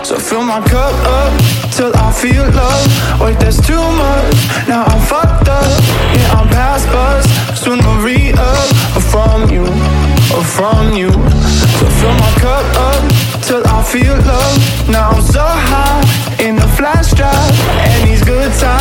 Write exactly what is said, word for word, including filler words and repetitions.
So fill my cup up till I feel love. Wait, there's too much, now I'm fucked up. Yeah, I'm past buzz, soon to re-up from you, or from you. So fill my cup up till I feel love. Now I'm so high in the flash drive, and these good times